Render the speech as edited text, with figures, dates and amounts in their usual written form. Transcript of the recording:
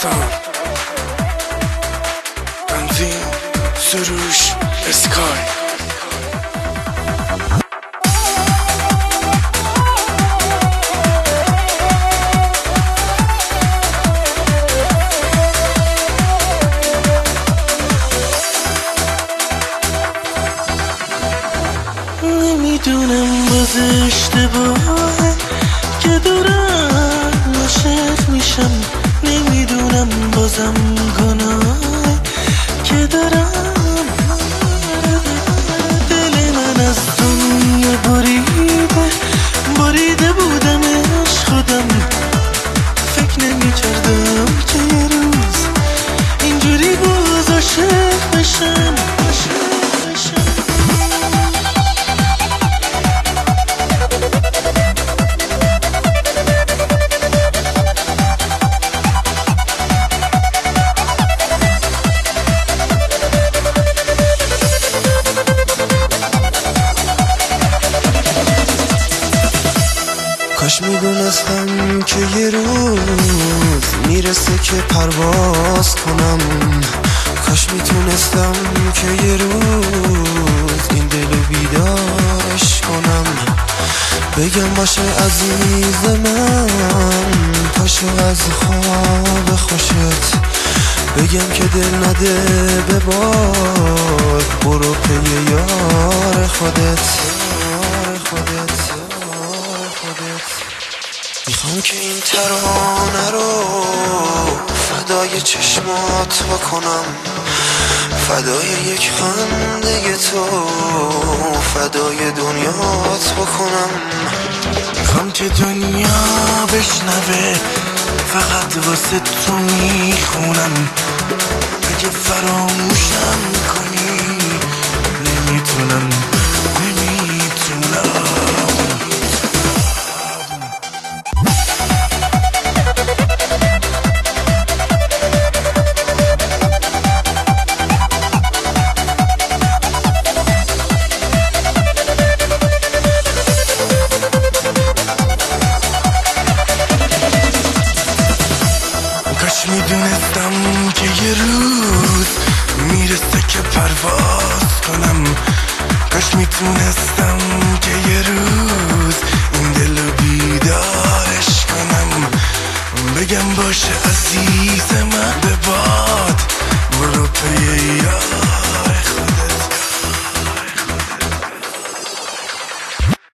داستان تنظیم سروش اسکای. نمیدونم باز اشتباهه که دارم عاشق میشم، نمیدونم بازم گناهه که دارم. دل من از دنیا بریده بودمش خودم، فکر نمیکردم که یه روز اینجوری باز عاشق بشم. کاش میدونستم که یه روز میرسه که پرواز کنم، کاش میتونستم که یه روز این دلو بیدارش کنم، بگم باشه عزیز من پاشو از خواب خوشت، بگم که دل نده به باد برو پی یار خودت. میخوام که این ترانه رو فدای چشمات بکنم، فدای یک خنده تو، فدای دنیات بکنم. میخوام که دنیا بشنوه فقط واسه تو میخونم، اگه فراموشم کنی نمیتونم. کاش میدونستم که یه روز میرسه که پرواز کنم، کاش میتونستم